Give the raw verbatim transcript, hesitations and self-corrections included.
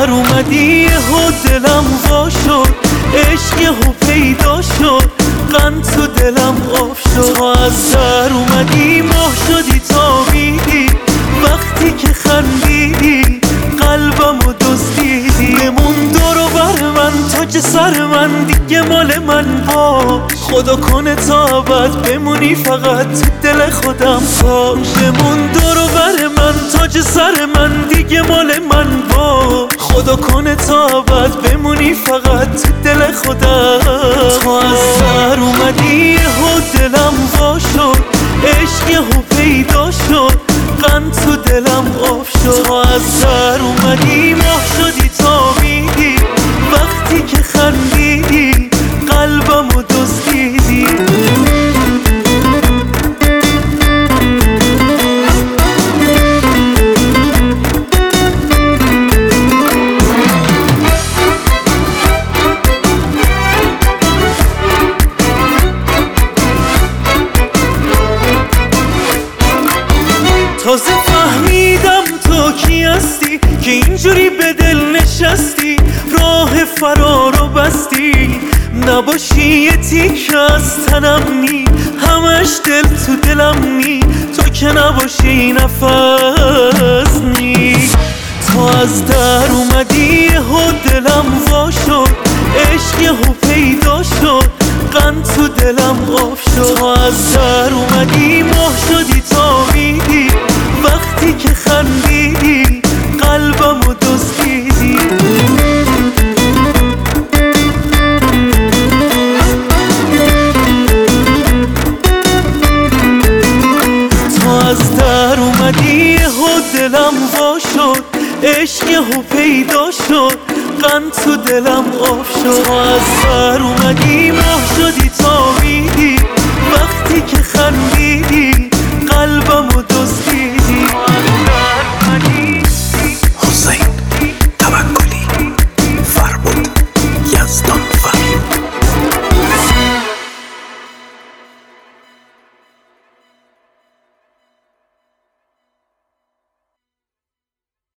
در اومدی و دلم وا شد، عشق یهو پیدا شد، غم تو دلم آب شد. تو از در اومدی ماه شدی تابیدی، وقتی که خندیدی قلبمو دزدیدی. بمون دور و بر من تاج سر من، دیگه مال من با خدا کنه تا ابد بمونی فقط تو دل خودم باش. بمون دور و بر من تاج سر من، دیگه مال من با خدا کنه تا ابد بمونی فقط تو دل خودم. تو از سر اومدی و دلم وا شد، عشق یهو پیدا شد، غم تو دلم آب شد. تو از سر اومدی ماه شدی تابیدی، وقتی که خندیدی قلبمو دزدیدی. تازه فهمیدم تو کی هستی که اینجوری به دل نشستی، راه فرارو بستی. نباشی یه تیکه از تنم نی، همش دل تو دلم نی، تو که نباشی نفس نی. تو از در اومدی و دلم وا شد، عشق یهو پیدا شد، غم تو دلم آب شد. تو از در اومدی ماه شدی تابیدی، وقتی که خندیدی قلبمو دزدیدی. تو از در اومدی و دلم وا شد، عشق یهو پیدا شد، غم تو دلم آب شد. تو از در اومدی ماه شدی تابیدی، وقتی که خندیدی